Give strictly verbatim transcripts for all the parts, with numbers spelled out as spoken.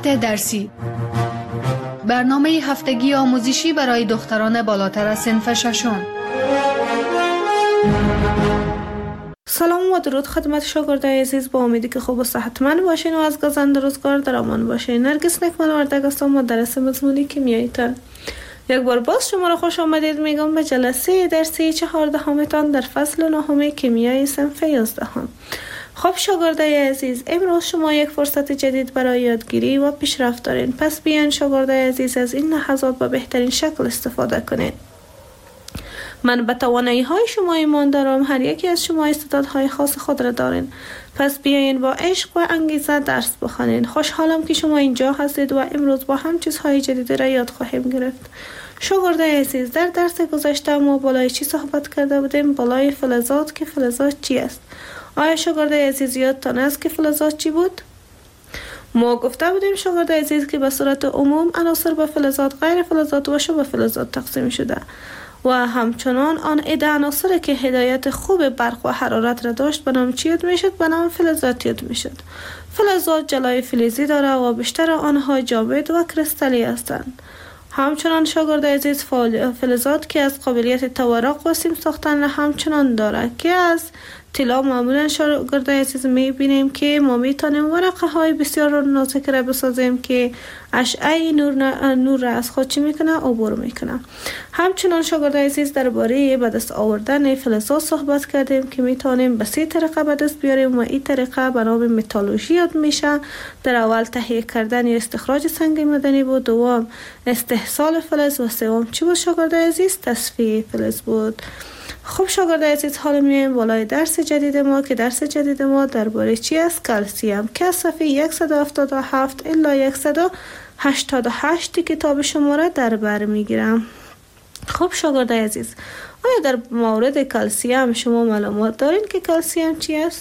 روایت درسی، برنامه هفتگی آموزشی برای دختران بالاتر از صنف ششم. سلام و درود خدمت شاگردای عزیز، با امیدی که خوب و صحتمند باشین و از گزند روزگار در امان باشین. نرگس نکمل وردگ هستم، مدرس مضمون کیمیاییتان. یک بار باز شما را خوش آمدید میگم به جلسه درسی چهاردهمتان در فصل نهم کیمیای صنف یازدهم. خب شاگردای عزیز، امروز شما یک فرصت جدید برای یادگیری و پیشرفت دارین. پس بیاین شاگردای عزیز از این لحظات به بهترین شکل استفاده کنید. من به توانایی های شما ایمان دارم. هر یکی از شما استعدادهای خاص خود را دارین. پس بیاین با عشق و انگیزه درس بخوانین. خوشحالم که شما اینجا هستید و امروز با هم چیزهای جدید را یاد خواهیم گرفت. شاگردای عزیز، در درس گذشته ما بالای چی صحبت کرده بودیم؟ بالای فلزات. که فلزات چی است؟ آیا شاگردای عزیز یادتان است که فلزات چی بود؟ ما گفته بودیم شاگردای عزیز که به صورت عموم عناصر به فلزات، غیر فلزات و شبه فلزات تقسیم شده و همچنان آن عده عناصری که هدایت خوب برق و حرارت را داشت به نام چی یاد میشد؟ به نام فلزات یاد میشد. فلزات جلای فلزی داره و بیشتر آنها جامد و کریستالی هستند. همچنان شاگردای عزیز فلزات که از قابلیت تورق و سیم ساختن همچنان داره که از طلا معمولا شاگردای عزیز میبینیم که ما میتونیم ورقه های بسیار نازک را بسازیم که اشعه نور, نور را از خود چی میکنه؟ عبور میکنه. همچنان شاگردای عزیز درباره به دست آوردن فلزات صحبت کردیم که میتونیم به سه طریقه به دست بیاریم و این طریقه به نام متالورژی یاد میشه. در اول تهیه کردن یا استخراج سنگ معدنی بود، دوم استحصال فلز و سوم چی بود شاگردای عزیز؟ تصفیه فلز بود. خب شاگردای عزیز، حالا میایم بالای درس جدید ما که درس جدید ما درباره چی است؟ کلسیم، که از صفحه صد و هفتاد و هفت الی صد و هشتاد و هشت کتاب شما را در بر میگیرم. خب شاگردای عزیز، آیا در مورد کلسیم شما معلومات دارین که کلسیم چی است؟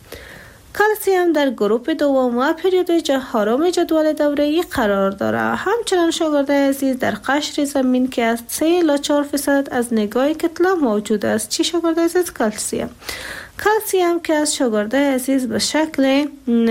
کلسیم در گروپ دوم و پریود چهارم جدول دوره‌ای قرار داره. همچنان شاگردای عزیز در قشر زمین که از سه الی چهار درصد از نگاه کتله موجود است. چی شاگردای عزیز؟ کلسیم. کلسیم که از شاگردای عزیز به شکل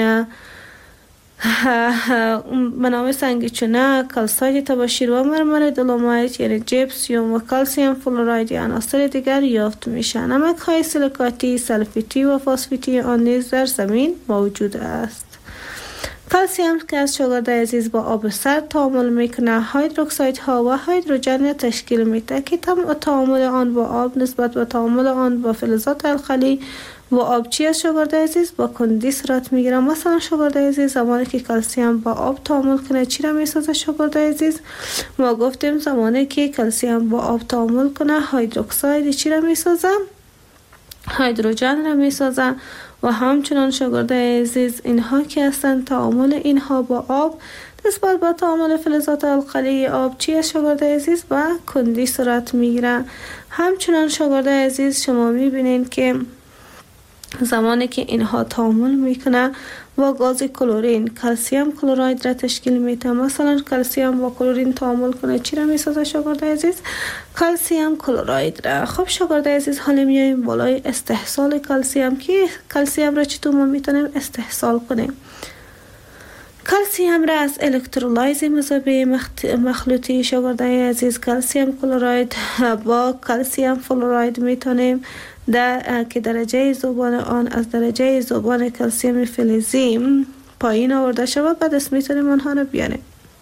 به نام سنگ چونه، کلساید تباشیر و مرمر دولومایت یعنی جپسیوم و کلسیم فلوراید یا عناصر دیگر یافت میشن. نمک های سیلیکاتی، سلفیتی و فسفیتی آن نیز در زمین موجود است. کلسیم که از شاگردای عزیز با آب سرد تعامل میکنه، هیدروکساید ها و هیدروژن تشکیل میده که تعامل آن با آب نسبت به تعامل آن با فلزات القلی و آب چی از شاگردای عزیز؟ با کندی صورت میگیره. مثلا شاگردای عزیز زمانی که کلسیم با آب تعامل کنه چی را میسازه شاگردای عزیز؟ ما گفتیم زمانی که کلسیم با آب تعامل کنه هیدروکساید چی را میسازه؟ هیدروژن را میسازه. و همچنان شاگردای عزیز اینها که هستند تعامل اینها با آب نسبت به تعامل فلزات القلی آب چی از شاگردای عزیز؟ با کندی صورت میگیره. همچنان شاگردای عزیز شما میبینین که زمانی که اینها تعامل میکنه با گاز کلورین کلسیم کلراید را تشکیل میده. مثلا کلسیم با کلورین تعامل کنه چی را میسازه شاگردای عزیز؟ کلسیم کلراید را. خب شاگردای عزیز، حالا میایم بالای استحصال کلسیم که کلسیم را چطور ما میتونیم استحصال کنیم؟ کلسیم را از الکترولایز مذابه مخلوطی شاگردای عزیز کلسیم کلراید با کلسیم فلوراید میتونیم در که درجه ذوبان آن از درجه ذوبان کلسیم فلزی پایین آورده شود، بعد از میتونیم آنها را بیاریم.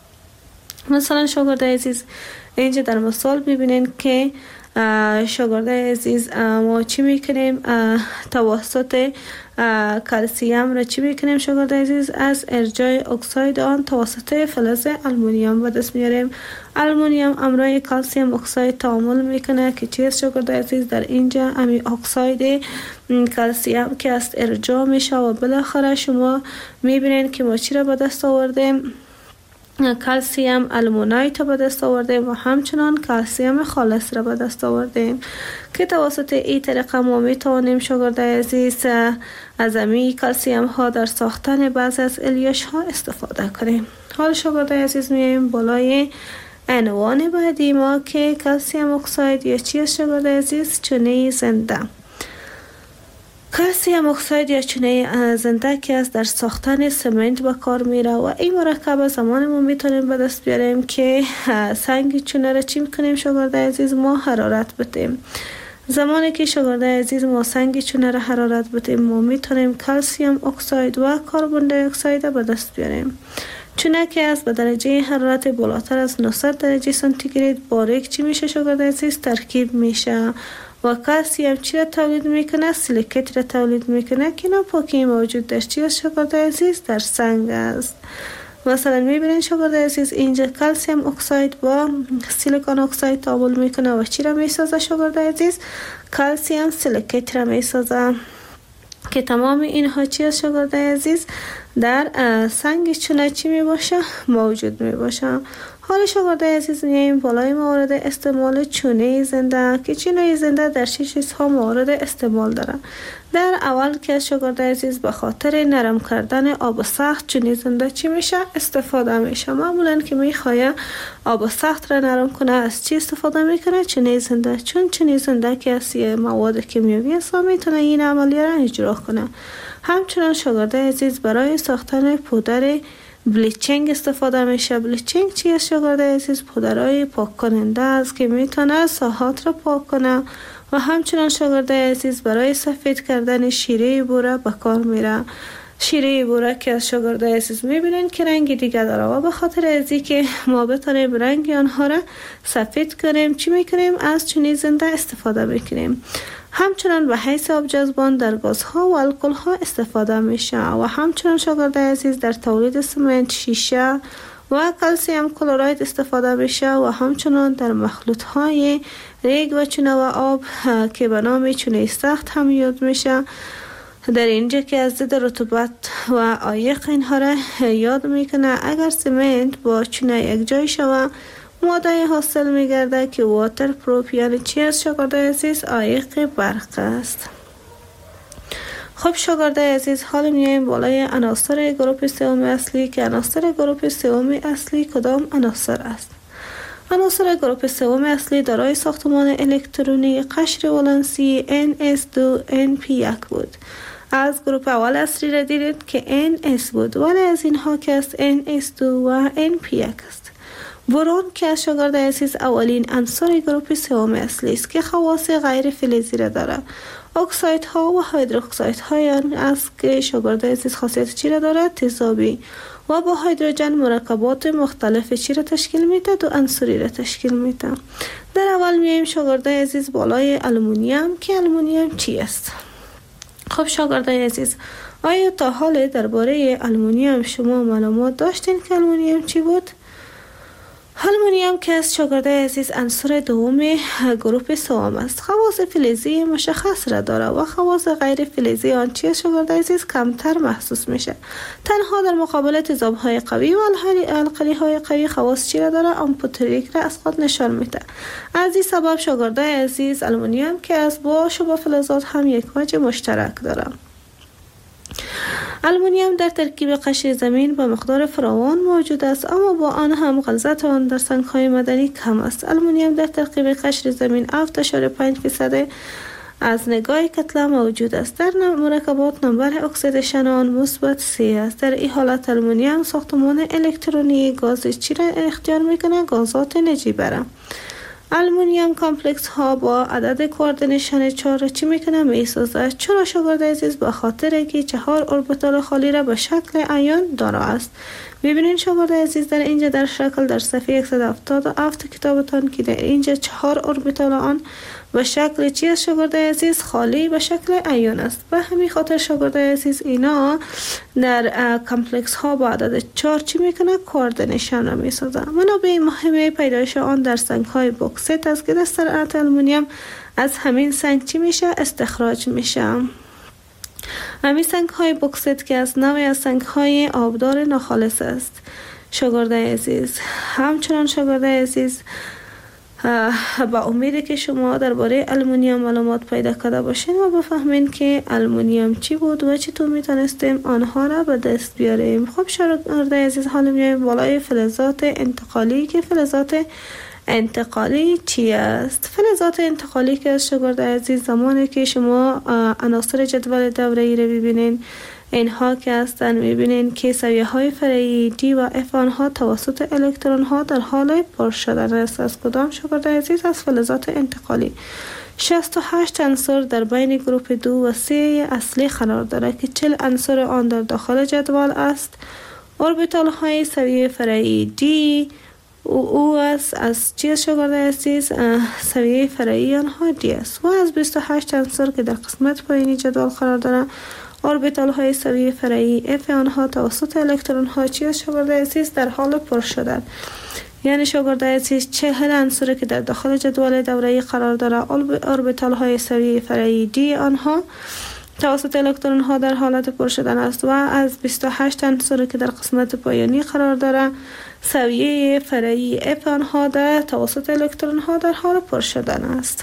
مثلا شاگردای عزیز اینجا در مثال ببینین که شاگردای عزیز ما چی میکنیم؟ توسط کلسیم را چی میکنیم شاگردای عزیز؟ از ارجاع اکساید آن توسط فلز آلومینیوم به دست میاریم. آلومینیوم امرای کلسیم اکساید تعامل میکنه که چیز شاگردای عزیز در اینجا امی اکساید کلسیم که از ارجاع میشه و بالاخره شما میبینین که ما چی را به دست آوردیم؟ کلسیم آلومینایت به دست آوردیم و همچنان کلسیم خالص را به دست آوردیم که توسط این طریقه ما میتوانیم شاگردای عزیز از امی کلسیم ها در ساختن بعضی از الیاش ها استفاده کنیم. حال شاگردای عزیز میایم بالای عنوان بعدی ما که کلسیم اکساید یا چی است شاگردای عزیز؟ چونه زنده. کلسیم اکساید یا چونه زنده که است در ساختن سمنت به کار میره و این مرکب زمان ما میتونیم به دست بیاریم که سنگ چونه را چی میکنیم شاگرد عزیز ما حرارت بدیم. زمانی که شاگرد عزیز ما سنگ چونه را حرارت بدیم ما میتونیم کلسیم اکساید و کربن دی اکساید به دست بیاریم. چونه که است به درجه حرارت بالاتر از نهصد درجه سانتیگراد باریک چی میشه شاگرد عزیز ترکیب میشه و کلسیم چی را تولید میکنه؟ سیلیکیت را تولید میکنه که ناپاکی موجود در چی است شاگرد عزیز؟ در سنگ است. مثلا میبینید شاگرد عزیز اینجا کلسیم اکساید با سیلیکون اکساید تعامل میکنه و چی را میسازه شاگرد عزیز؟ کلسیم سیلیکیت را میسازه که تمام اینها چی است شاگرد عزیز؟ در سنگ چونه چی می باشه؟ موجود می باشه. حالا شاگرد عزیز میایم بالای موارد استعمال چونه زنده که چونه زنده در چه چیزها موارد استعمال داره. در اول که شاگرد عزیز به خاطر نرم کردن آب سخت چونه زنده چی میشه؟ استفاده میشه. معمولا که میخواه آب سخت را نرم کنه از چی استفاده میکنه؟ چونه زنده، چون چونه زنده که از مواد کیمیایی است میتونه این عملیه را اجرا کنه. همچنان شاگرد عزیز برای ساختن پودر بلیچینگ استفاده میشه. بلیچینگ چی است شاگرد عزیز؟ پودرهای پاک کننده است که میتونه ساحات را پاک کنه و همچنان شاگرد عزیز برای سفید کردن شیره بوره به کار میره. شیره بوره که از شاگرد عزیز میبینین که رنگ دیگه داره و به خاطر ازی که ما بتونیم رنگ آنها را سفید کنیم چی میکنیم؟ از چونه زنده استفاده میکنیم. همچنان به حیث آبجذبان در گازها و الکل‌ها استفاده میشه و همچنان شاگرد عزیز در تولید سمنت، شیشه و کلسیم کلراید استفاده میشه و همچنان در مخلوط‌های ریگ و چونه و آب که به نام چونه سخت هم یاد میشه. در اینجا که از ضد رطوبت و عایق اینها را یاد میکنه. اگر سمنت با چونه یک جای شوه ماده حاصل میگرده که واتر پروف یعنی چی است شاگرد عزیز؟ عایق برق است. خب شاگرد عزیز حالا میایم بالای عناصر گروه سوم اصلی که عناصر گروه سوم اصلی کدام عناصر است؟ عناصر گروه سوم اصلی دارای ساختمان الکترونی قشر ولانسی ان اس دو ان پی یک بود. از گروه اول اصلی را دیدید که ان اس بود ولی از اینها که است ان اس دو و ان پی یک است. برون که از شاگرد عزیز اولین عنصر گروه سوم اصلی است که خواص غیر فلزی را داره. اکساید ها و هیدروکساید های آن است که شاگرد عزیز خاصیت چی را داره؟ تیزابی و با هیدروژن مرکبات مختلف چی را تشکیل میده؟ دو عنصری را تشکیل میده. در اول میایم شاگرد عزیز بالای آلومینیوم که آلومینیوم چی است؟ خب شاگرد عزیز آیا تا حال درباره آلومینیوم شما معلومات داشتین که آلومینیوم چی بود؟ آلومینیوم که از شاگرد عزیز عنصر دوم گروه سوم است. خواص فلزی مشخص را داره و خواص غیر فلزی آن چی شاگرد عزیز کمتر محسوس میشه. تنها در مقابل تیزاب‌های قوی و القلی‌های قوی خواص چی را داره؟ آمپوتریک را از خود نشان میده. از این سبب شاگرد عزیز آلومینیوم که از با شبه فلزات هم یک وجه مشترک داره. آلومینیوم در ترکیب قشر زمین به مقدار فراوان موجود است اما با آن هم غلظت آن در سنگ‌های معدنی کم است. آلومینیوم در ترکیب قشر زمین هفت اشاره پنج درصد از نگاه کتله موجود است. در مرکبات نمبر اکسیدیشن آن مثبت سه است. در این حالت آلومینیوم ساختمان الکترونی گاز چی را اختیار میکنه؟ گازات نجیبه. آلومینیوم کامپلکس ها با عدد کوردینیشن چهار چی میکنه؟ میسازه. چرا شاگرد عزیز؟ به خاطر که چهار اوربیتال خالی را به شکل ایون داره است. ببینید شاگرد عزیز در اینجا در شکل در صفحه صد و هفتاد و هفت کتابتان که در اینجا چهار اوربیتال آن به شکل چی است شاگرد عزیز؟ خالی به شکل ایون است. به همین خاطر شاگرد عزیز اینا در کامپلکس ها با عدد چهار چی میکنه؟ کوردینیشن را میسازه. منابع مهم پیدایش آن در سنگ های بوکسیت است که در صنعت آلومینیوم از همین سنگ چی میشه؟ استخراج میشه. همین سنگ های بوکسیت که از نوعی از سنگ های آبدار ناخالص است. شاگرد عزیز همچنان شاگرد عزیز با امیده که شما درباره آلومینیوم معلومات پیدا کرده باشین و بفهمین که آلومینیوم چی بود و چطور میتونستیم آنها را به دست بیاریم. خب شاگرد عزیز حالا میایم بالای فلزات انتقالی که فلزات انتقالی چی است؟ فلزات انتقالی که از شاگرد عزیز زمانی که شما عناصر جدول دوره‌ای رو ببینین، اینها که هستن میبینین که سویه های فرعی دی و اف آنها توسط الکترون ها در حال پر شدن است. از کدام شاگرد عزیز؟ از فلزات انتقالی. شصت و هشت عنصر در بین گروپ دو و سه اصلی قرار دارد که چهل عنصر آن در داخل جدول است. اوربیتال های سویه فرعی دی او, او است. از چی شاگرد عزیز؟ سویه فرعی آنها دی است. و از بیست و هشت عنصر که در قسمت پایینی جدول قرار دارند، اوربیتال های سویه فرعی اف آنها توسط الکترون ها چی است شاگرد عزیز؟ در حال پر شدن. یعنی شاگرد عزیز چهل عنصر که در داخل جدول دوره‌ای قرار دارد، اوربیتال های سویه فرعی دی آنها توسط الکترون ها در حالت پر شدن است. و از بیست و هشت عنصر که در قسمت پایانی قرار دارد، سویه فرعی اف آنها در توسط الکترون ها در حال پر شدن است.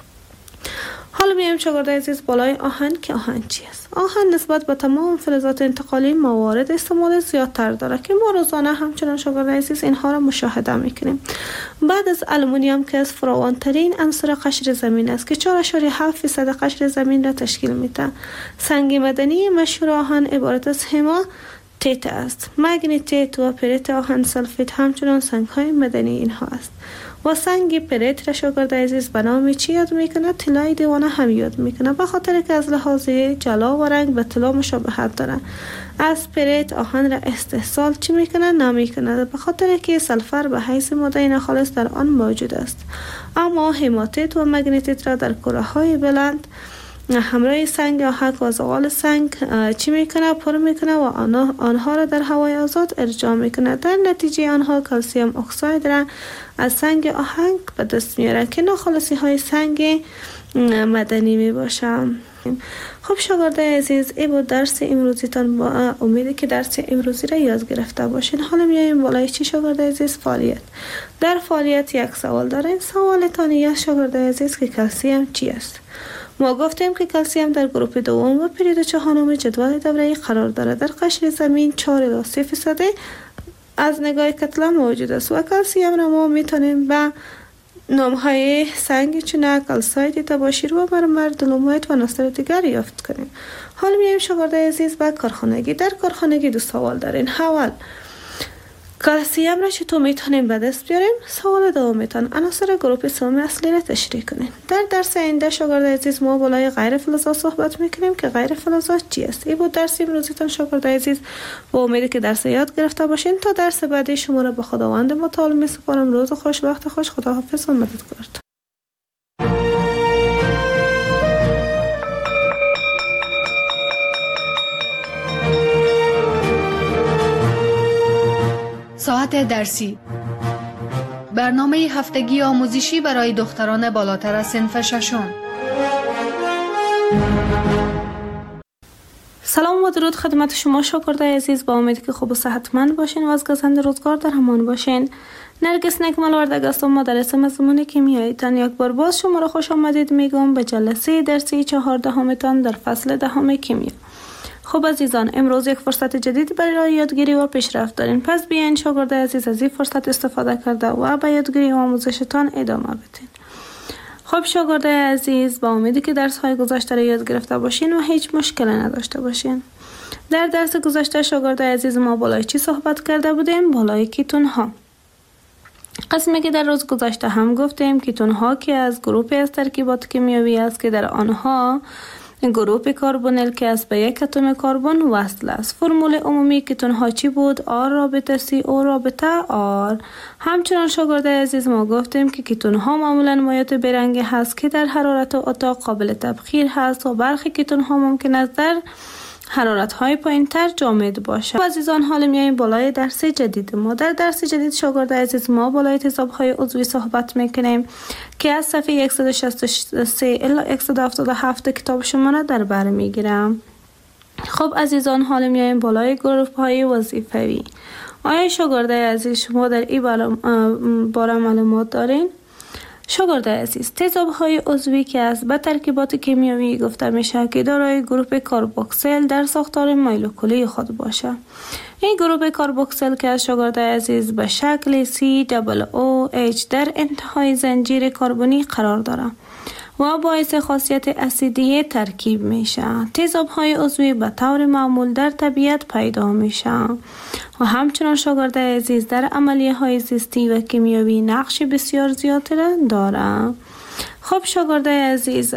حالا میایم شاگرد عزیز بالای آهن که آهن چی است؟ آهن نسبت به تمام فلزات انتقالی موارد استعمال زیادتر دارد که ما روزانه همچنان شاگرد عزیز اینها را مشاهده میکنیم. بعد از آلومینیوم که از فراوانترین عنصر قشر زمین است که چهار اشاریه هفت درصد قشر زمین را تشکیل میده. سنگ مدنی مشهور آهن عبارت از هما تیت است. مگنیتیت و پریت آهن سلفیت همچنان سنگ های مدنی اینها است. و سنگ پریت را شاگرد عزیز به نام چی یاد میکنه؟ طلای دیوانه هم یاد میکنه، به خاطر که از لحاظ جلا و رنگ به طلا مشابهت داره. از پریت آهن را استحصال چی میکنه؟ نمیکنه، به خاطر که سلفر به حیث ماده ناخالص در آن موجود است. اما هماتیت و مگنیتیت را در کره های بلند همراه سنگ آهک و زغال سنگ چی میکنه؟ پر میکنه و آنها, آنها را در هوای آزاد ارجاع میکنه. در نتیجه آنها کلسیم اکساید را از سنگ آهک به دست میاره که ناخالصی های سنگ مدنی میباشه. خب شاگرد عزیز، ای بود درس امروزیتان. با امیدی که درس امروزی را یاد گرفته باشین. حالا میایم بالای چی شاگرد عزیز؟ فعالیت. در فعالیت یک سوال دارین. سوالتان یک شاگرد عزیز که کلسیم چی است؟ ما گفتیم که کلسیم در گروپ دوم و پرید چهارم جدول دوره‌ای قرار دارد. در قشر زمین چهار الی سه درصد از نگاه کتله موجود است و کلسیم را ما میتونیم به نامهای سنگ چونه کلساید، تباشیر و مرمر، دلومایت و عناصر دیگر یافت کنیم. حالا میایم شاگرد عزیز به کارخانگی. در کارخانگی دو سوال دارین. اول، کلسیم را چطور میتونیم به دست بیاریم؟ سوال دومیتان، عناصر گروپ سوم اصلی را تشریح کنین. در درس آینده شاگرد عزیز ما بالای غیر فلزات صحبت میکنیم که غیر فلزات چی است. این بود درس امروزیتان شاگرد عزیز. با امیدی که درس یاد گرفته باشین. تا درس بعدی شما را به خداوند متعال میسپارم. روز خوش، وقت خوش. خداحافظ و مددگار. ساعت درسی، برنامه هفتگی آموزشی برای دختران بالاتر از صنف ششم. سلام و درود خدمت شما شاگرد عزیز. با امید که خوب و صحتمند باشین و از گزند روزگار در امان باشین. نرگس نکمل وردگ هستم، مدرس مضمون کیمیایی تان. یک بار باز شما را خوش آمدید میگم به جلسه درسی چهاردهمتان در فصل دهم کیمیا. خب عزیزان، امروز یک فرصت جدید برای یادگیری و پیشرفت دارین. پس بیاین شاگرد عزیز از این فرصت استفاده کرده و به یادگیری و آموزشتان ادامه بدین. خب شاگرد عزیز، با امیدی که درس های گذشته را یاد گرفته باشین و هیچ مشکلی نداشته باشین. در درس گذشته شاگرد عزیز ما بالای چی صحبت کرده بودیم؟ بالای کیتون ها. قسمی که در روز گذشته هم گفتیم کیتون ها که از گروپی از ترکیبات کیمیایی است که در آنها گروپ کربونیل که از به یک اتم کربن وصل است. فرمول عمومی کیتون ها چی بود؟ آر رابطه سی او رابطه آر. همچنان شاگرد عزیز ما گفتیم که کیتون ها معمولا مایع برنگی هست که در حرارت اتاق قابل تبخیر هست و برخی کیتون ها ممکن است در حرارت های پایین تر جامد باشه. عزیزان، حالا میایم بالای درس جدید ما. در درس جدید شاگرد عزیز ما بالای تضاد های عضوی صحبت میکنیم که از صفحه صد و شصت و سه الی صد و هفتاد و هفت کتاب شما را در بر میگیرم. خب عزیزان، حالا میایم بالای گروه های وظیفوی. آیا شاگرد عزیز شما در این باره معلومات دارین؟ شاگرده عزیز، تیزاب‌های عضوی که از به ترکیبات کیمیایی گفته میشه که دارای گروپ کاربوکسیل در ساختار مولکولی خود باشه. این گروپ کاربوکسیل که از شاگرده عزیز به شکل سی دبل او اچ در انتهای زنجیر کربنی قرار داره و باعث خاصیت اسیدی ترکیب میشه. تیزاب‌های عضوی به طور معمول در طبیعت پیدا میشه و همچنان شاگرده عزیز در عملیه های زیستی و کیمیایی نقش بسیار زیادی داره. خب شاگرده عزیز،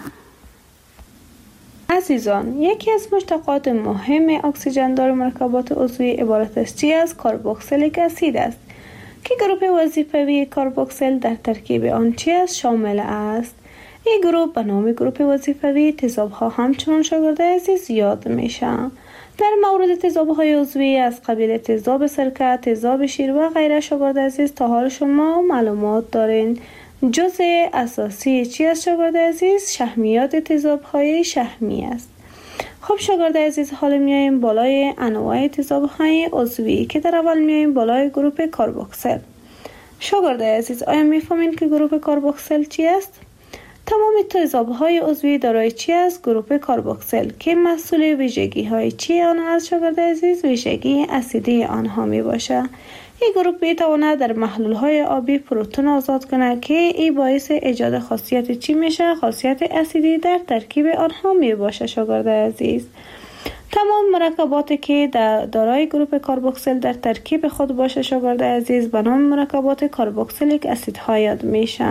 عزیزان، یکی از مشتقات مهم اکسیژن دار مرکبات عضوی عبارت است چی از کربوکسیلیک اسید است که گروپ وظیفوی کربوکسیل در ترکیب آن چی است شامل است. این گروه به نام گروپ وظیفوی تیزاب‌ها همچنان شاگرده عزیز یاد میشه. در مورد تیزاب‌های عضوی از قبیل تیزاب سرکه، تیزاب شیر و غیره شاگرده عزیز تا حال شما معلومات دارین. جزء اساسی چی است شاگرده عزیز؟ شحمیات تیزاب‌های شحمی است. خب شاگرده عزیز، حالا میایم بالای انواع تیزاب‌های عضوی که در اول میایم بالای گروپ کربوکسیل. شاگرده عزیز، آیا میفهمین که گروپ کربوکسیل چی است؟ تمام تیزاب‌های عضوی دارای چی است؟ گروپ کربوکسیل که مسئول ویژگی‌های چی آن است شاگرده عزیز؟ ویژگی اسیدی آنها می باشه. این گروپ میتواند در محلول‌های آبی پروتون آزاد کنه که این باعث ایجاد خاصیت چی میشه؟ خاصیت اسیدی در ترکیب آنها می باشه شاگرده عزیز. تمام مرکباتی که دارای گروپ کربوکسیل در ترکیب خود باشه شاگرده عزیز به نام مرکبات کربوکسیلیک اسیدها یاد میشه.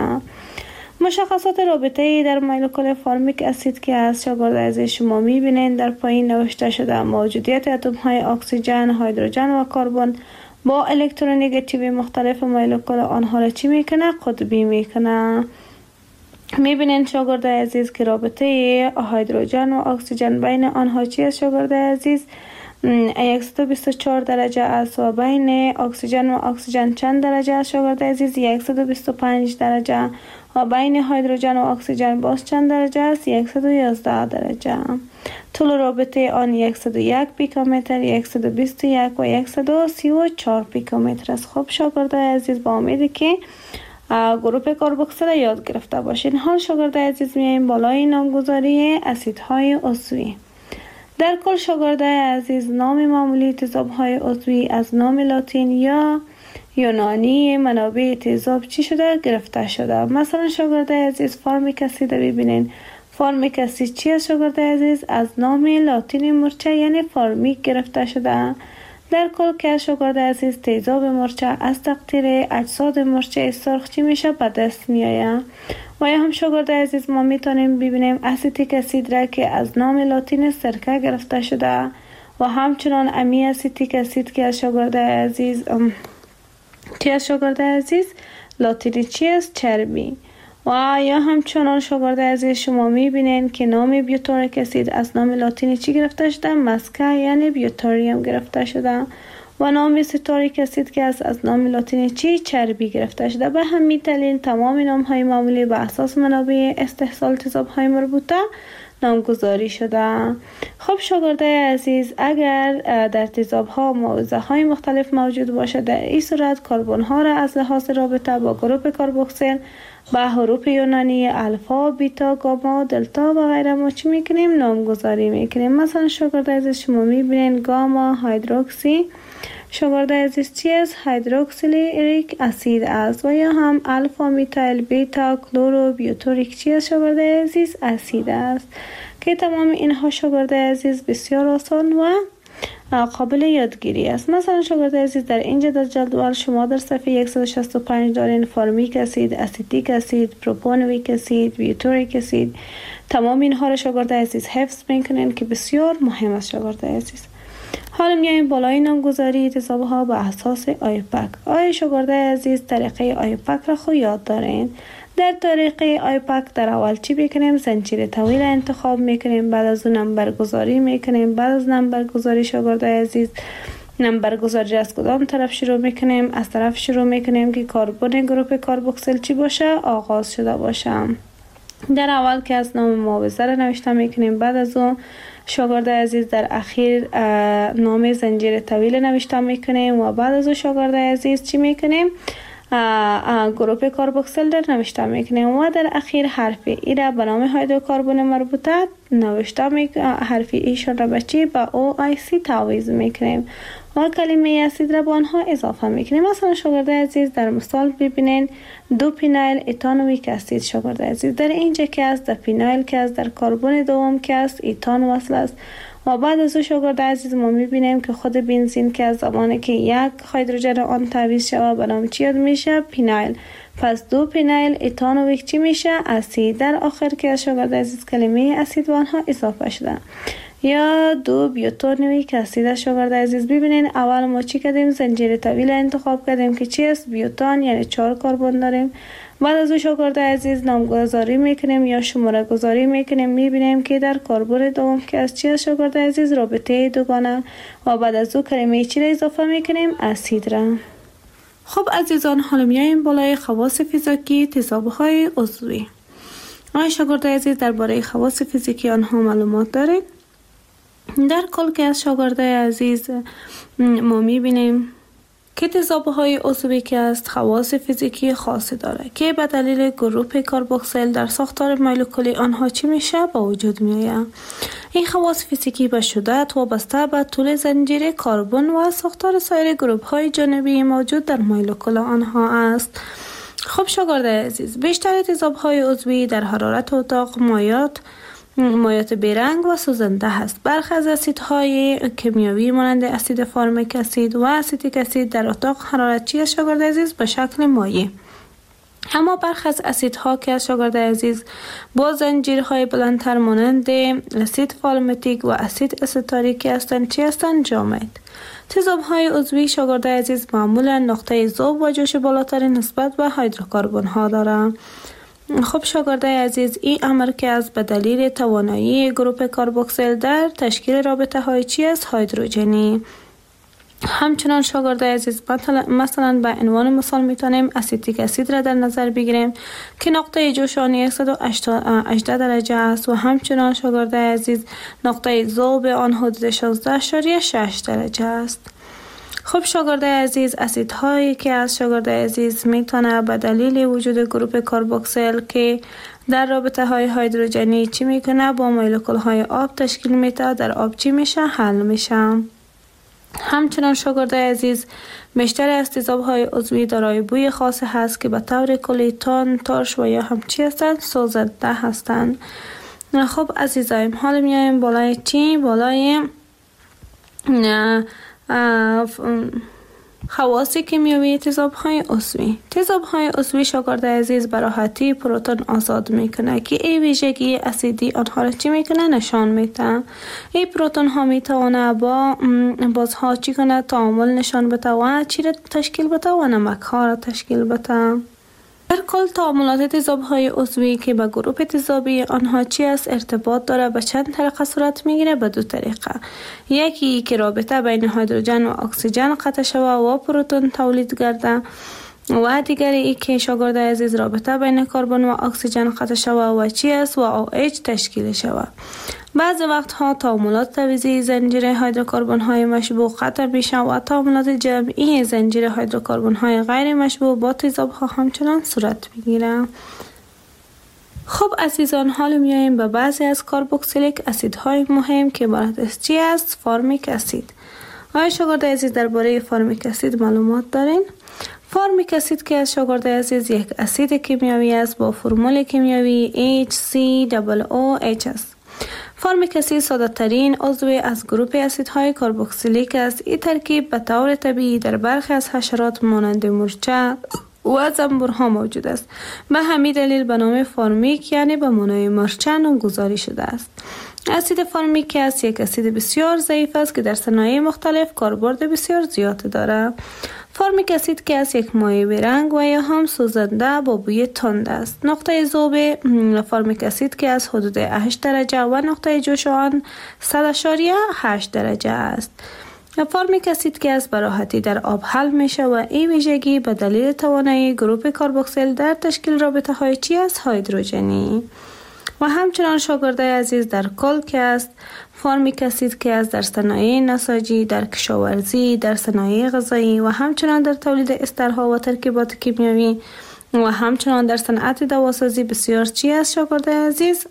مشخصات رابطه در مولکول فارمیک اسید که از شاگرده عزیز شما میبینید در پایین نوشته شده. موجودیت اتم های اکسیژن، هیدروژن و کربن با الکترونگاتیوی مختلف مولکول آنها را چی میکنه؟ قطبی میکنه. میبینید شاگرده عزیز که رابطه هیدروژن و اکسیژن بین آنها چی است شاگرده عزیز؟ صد و بیست و چهار درجه است و بین اکسیژن و اکسیژن چند درجه است شاگرده عزیز؟ صد و بیست و پنج درجه. و بین هیدروژن و اکسیژن باز چند درجه است؟ صد و یازده درجه. طول رابطه آن صد و یک پیکومتر، صد و بیست و یک و صد و سی و چهار پیکومتر است. خب شاگرده عزیز، با امیدی که گروپ کربوکسیل یاد گرفته باشین. حال شاگرده عزیز میایم بالای نامگذاری اسیدهای عضوی. در کل شاگرده عزیز، نام معمولی تیزاب‌های عضوی از نام لاتین یا یونانی منابع تیزاب چی شده؟ گرفته شده. مثلا شاگرده عزیز فارمیک اسید ببینین. فارمیک اسید چی است شاگرده عزیز؟ از نام لاتین مرچه یعنی فارمیک گرفته شده. در کل که شاگرده عزیز تیزاب مرچه از تقطیر اجساد مرچه سرخ چی میشه؟ به دست میآید. و یا هم شاگرده عزیز ما میتونیم ببینیم اسیتیک اسید را که از نام لاتین سرکه گرفته شده و همچنان امی اسیتیک اسید که از شاگرده عزیز چی از شاگرده عزیز؟ لاتینی چی است؟ چربی. و یا همچنان شاگرده عزیز شما میبینین که نام بیوتاریک اسید از نام لاتینی چی گرفته شده؟ مسکه یعنی بیوتاریوم گرفته شده و نام ستاریک اسید که از از نام لاتینی چی؟ چربی گرفته شده. به همین دلیل تمام نام های معمولی به اساس منابع استحصال تیزاب های مربوطه نامگذاری شده. خب شاگرده عزیز، اگر در تیزاب ها موضع های مختلف موجود باشه، در این صورت کربن ها را از لحاظ رابطه با گروپ کربوکسیل با حروف یونانی الفا، بیتا، گاما، دلتا و غیره ما چی میکنیم؟ نامگذاری میکنیم. مثلا شاگرده عزیز شما میبینین گاما هیدروکسی شاگرده عزیز چی است؟ هیدروکسیلیک اسید است. و یا هم الفا میتایل بیتا کلورو بیوتوریک چی است شاگرده عزیز؟ اسید است که تمام اینها شاگرده عزیز بسیار آسان و قابل یادگیری است. مثلا شاگرده عزیز در اینجا در جدول شما در صفحه صد و شصت و پنج دارین فارمیک اسید، اسیتیک اسید، پروپانویک اسید، بیوتوریک اسید. تمام اینها را شاگرده عزیز حفظ میکنین که بسیار مهم است شاگرده عزیز. حالا میایم بالای نامگذاری تیزاب ها به اساس آیوپک. آیا شاگرده عزیز طریقه آیوپک را خود یاد دارین؟ در طریقه آیوپک در اول چی میکنیم؟ زنجیر طویل انتخاب میکنیم، بعد از اون نمبر گذاری میکنیم. بعد از نمبر گذاری شاگرده عزیز نمبر گذاری از کدام طرف شروع میکنیم؟ از طرف شروع میکنیم که کربن گروپ کربوکسیل چی باشه؟ آغاز شده باشه. در اول که از نام معاوضه را نوشته میکنیم، بعد از اون شاگرده عزیز در اخیر نام زنجیر طویل نوشته میکنیم و بعد از اون شاگرده عزیز چی میکنیم؟ گروپ کربوکسیل در نوشته میکنیم و در اخیر حرف ای را به نام هیدروکربن مربوطه نوشته میکنیم. حرف ایشان را به چی؟ به او آی سی تعویض میکنیم و کلمه اسید را به آنها اضافه میکنیم. مثلا شاگرد عزیز در مثال ببینین دو پینایل ایتانویک اسید. شاگرد عزیز در اینجا که است در پینایل که است در کربن دوم که است ایتان وصل است و بعد از او شاگرد عزیز ما میبینیم که خود بنزین که از زمانی که یک هیدروژن آن تعویض شود به نام چی یاد میشه؟ پینایل. پس دو پینایل ایتانویک چی میشه؟ اسید. در آخر که از شاگرد عزیز کلمه اسید به آنها اضافه شده. یا دو بیوتانویک اسید. شاگرد عزیز ببینین اول ما چی کردیم؟ زنجیره طویل انتخاب کردیم که چی است؟ بیوتان، یعنی چهار کربن داریم. بعد از او شاگرد عزیز نامگذاری میکنیم یا شماره گذاری میکنیم، میبینیم که در کربن دوم که از چی است شاگرد عزیز؟ رابطه دوگانه. و بعد از او کلمه چی را اضافه میکنیم؟ اسید را. خب عزیزان حالا میایم بالای خواص فیزیکی تیزابهای عضوی. آیا شاگرد عزیز درباره خواص فیزیکی آنها معلومات دارید؟ در کل که از شاگرد عزیز ما میبینیم که تیزابهای عضوی که است خواص فیزیکی خاصی داره که به دلیل گروپ کربوکسیل در ساختار مولکولی آنها چی میشه؟ به وجود میآید. این خواص فیزیکی به شدت وابسته به طول زنجیره کربن و ساختار سایر گروپ های جانبی موجود در مولکول آنها است. خب شاگرد عزیز بیشتر تیزابهای عضوی در حرارت اتاق مایات مایات بیرنگ و سوزنده هست. برخی از اسیدهای کیمیایی مانند اسید فارمیک اسید و اسیتیک اسید در اتاق حرارتی شاگرد عزیز به شکل مایع. اما برخی از اسیدها که از شاگرد عزیز با زنجیرهای بلندتر مانند اسید فالمتیک و اسید استاریک هستند چی هستند؟ جامد. تیزابهای عضوی شاگرد عزیز معمولا نقطه ذوب و جوش بالاتر نسبت به هیدروکربن ها دارند. خب شاگرد عزیز این امر که از به دلیل توانایی گروپ کربوکسیل در تشکیل رابطه های چی است؟ هیدروژنی. همچنان شاگرد عزیز مثلا به عنوان مثال میتونیم اسیتیک اسید را در نظر بگیریم که نقطه جوش آن صد و هجده درجه است و همچنان شاگرد عزیز نقطه ذوب آن حدود شانزده اشاریه شش درجه است. خب شاگرد عزیز اسیدهایی که از شاگرد عزیز میتونه به دلیل وجود گروپ کربوکسیل که در رابطه های هیدروژنی چی میکنه با مولکول های آب تشکیل میده در آب چی میشه؟ حل میشه. همچنان شاگرد عزیز بیشتر از تیزابهای عضوی دارای بوی خاص هست که به طور کلی تان، ترش و یا هم چی هستند؟ سوزنده هستند. خب عزیزایم حالا میایم بالای چی؟ بالای نه خواص کیمیایی تیزابهای عضوی. تیزابهای عضوی شاگرد عزیز به راحتی پروتون آزاد میکنه که این ویژگی اسیدی آنها را چی میکنه؟ نشان میده. این پروتون ها میتونه با بازها چی کنه؟ تعامل نشان بده و چی را تشکیل بده؟ و نمک ها را تشکیل بده. در کل تعاملات تیزابهای عضوی که به گروپ تیزابی آنها چی است ارتباط داره به چند طریقه صورت میگیره؟ به دو طریقه. یکی که رابطه بین هیدروژن و اکسیژن قطع شوه و پروتون تولید گرده و دیگری ای که شاگرد عزیز رابطه بین کربن و اکسیژن قطع شوه و چی است؟ و او اچ تشکیل شوه. بعض وقتها تعاملات توزیعی زنجیره هیدروکربن های مشبوع قطع میشه و تعاملات جمعی زنجیره هیدروکربن های غیر مشبوع با تیزاب ها همچنان صورت میگیره. خب عزیزان حالا میاییم به بعضی از کربوکسیلیک اسیدهای مهم که عبارت از چی است؟ فارمیک اسید. آیا شاگرد عزیز درباره فارمیک اسید معلومات دارین؟ فارمیک اسید که از شاگرد عزیز یک اسید کیمیایی است با فرمول کیمیایی اچ سی او او اچ است. فارمیک اسید ساده ترین عضو از گروپ اسیدهای کربوکسیلیک است. این ترکیب به طور طبیعی در برخی از حشرات مانند مورچه و زنبورها موجود است. به همین دلیل به نام فارمیک یعنی به معنای مورچه نامگذاری شده است. اسید فارمیک است یک اسید بسیار ضعیف است که در صنایع مختلف کاربرد بسیار زیاد دارد. فارمیک اسید که از یک مایع بیرنگ و یا هم سوزنده با بوی تند است. نقطه ذوب فارمیک اسید که از حدود هشت درجه و نقطه جوش آن صد اشاریه هشت درجه است. فارمیک اسید که از براحتی در آب حل میشه و این ویژگی به دلیل توانایی گروپ کربوکسیل در تشکیل رابطه های چی است؟ هیدروژنی. و همچنان شاگردای عزیز در کل که است، فارمیک اسید که است در صنایع نساجی، در کشاورزی، در صنایع غذایی و همچنان در تولید استرها و ترکیبات کیمیایی و همچنان در صنعت دواسازی بسیار چی است شاگردای عزیز؟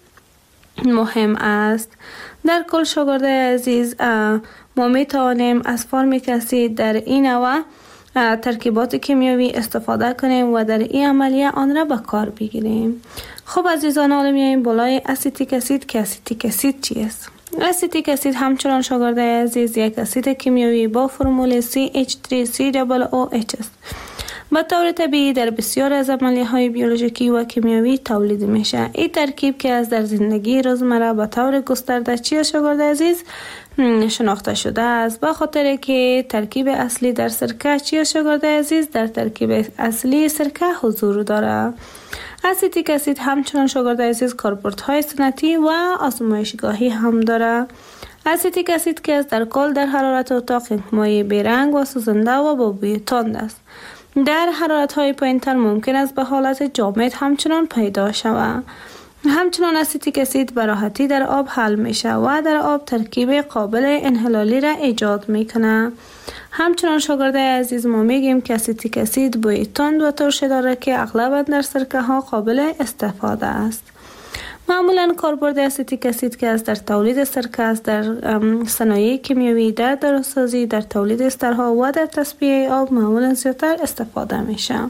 مهم است. در کل شاگردای عزیز ما می توانیم از فارمیک اسید در این نوع ترکیبات کیمیایی استفاده کنیم و در این عملیه آن را به کار بگیریم. خب عزیزان، حالا میایم بالای اسیتیک اسید که اسیتیک اسید چی است؟ اسیتیک اسید همچنان شاگردای عزیز یک اسید کیمیایی با فرمول سی اچ سه سی او او اچ است. به طور طبیعی در بسیار از عملیه‌های بیولوژیکی و کیمیایی تولید میشه. این ترکیب که از در زندگی روزمره به طور گسترده چی شاگرد عزیز شناخته شده است، به خاطر که ترکیب اصلی در سرکه چی شاگرد عزیز در ترکیب اصلی سرکه حضور داره. اسیتیک اسید همچنان شاگرد عزیز کاربردهای سنتی و آزمایشگاهی هم داره. اسیتیک اسید که از در کل در حرارت اتاق مایع بیرنگ و سوزنده و با بوی تند است. در حرارت های پایین‌تر ممکن است به حالت جامد همچنان پیدا شود. همچنان اسیتیک اسید به راحتی در آب حل میشه و در آب ترکیب قابل انحلالی را ایجاد میکنه. همچنان شاگرد عزیز ما میگیم که اسیتیک اسید بوی تند و ترش داره که اغلب در سرکه ها قابل استفاده است. معمولا کاربرد اسیتیک اسید که از در تولید سرکه است، در صنایع کیمیایی، در درستسازی، در تولید استرها و در تصفیه آب معمولا زیادتر استفاده میشه.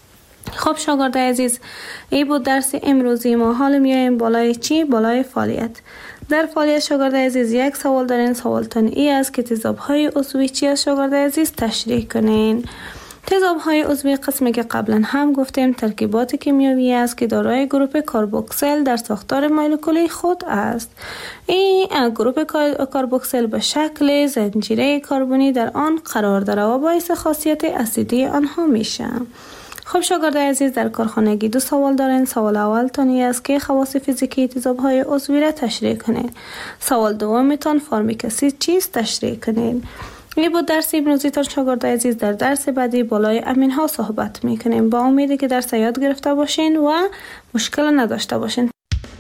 خب شاگرد عزیز، این بود درس امروزی ما. حالا میایم بالای چی؟ بالای فعالیت. در فعالیت شاگرد عزیز یک سوال دارین. سوالتان ای است که تیزاب‌های عضوی چی است شاگرد عزیز تشریح کنین. تیزاب‌های عضوی قسمی که قبلا هم گفتیم ترکیبات کیمیایی است که دارای گروپ کاربوکسیل در ساختار مولکولی خود است. این گروپ کاربوکسیل به شکل زنجیره کربنی در آن قرار داره و باعث خاصیت اسیدی آنها میشه. خب شاگرد عزیز، در کارخانگی دو سوال دارین. سوال اول تانی است که خواص فیزیکی تیزاب‌های عضوی را تشریح کنید. سوال دوم تان فارمیک اسید چیست تشریح کنید. این بود درس امروزی تان شاگرد عزیز. در درس بعدی بالای امین ها صحبت میکنیم. با امیدی که درس یاد گرفته باشین و مشکل نداشته باشین.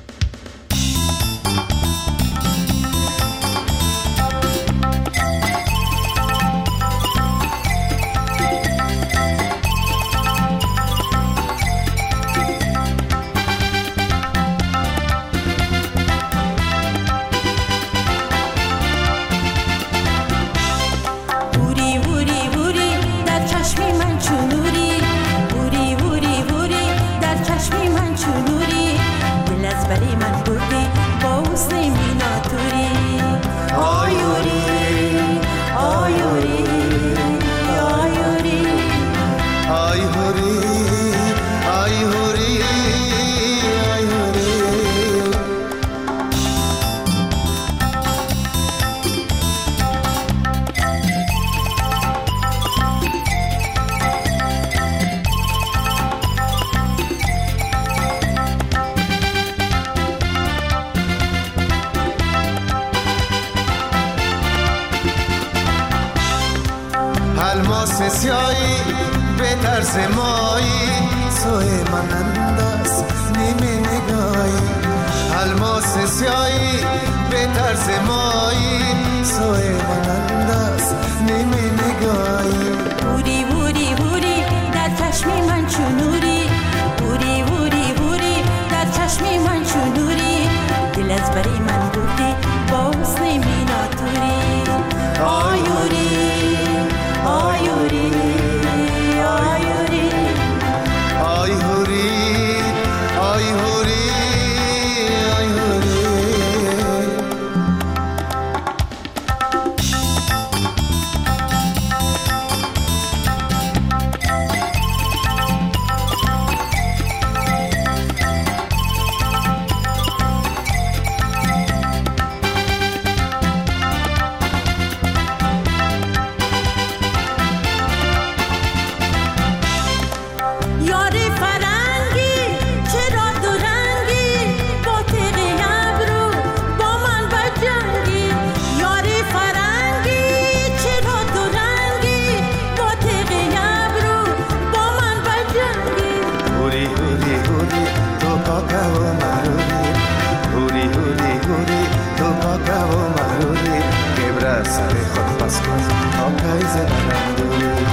الماس سیایی به طرز مایی سوی من انداز نیمه نگاهی. الماس سیایی به طرز مایی سوی من انداز نیمه نگاهی. بوری بوری بوری در چشم من چونوری، بوری بوری بوری در چشم من چونوری، دل از بری من بودی با حسن میناتوری. آیوری آیوری آیوری آیوری آیوری آیوری. سر خود بس کن تا پاییز منم دور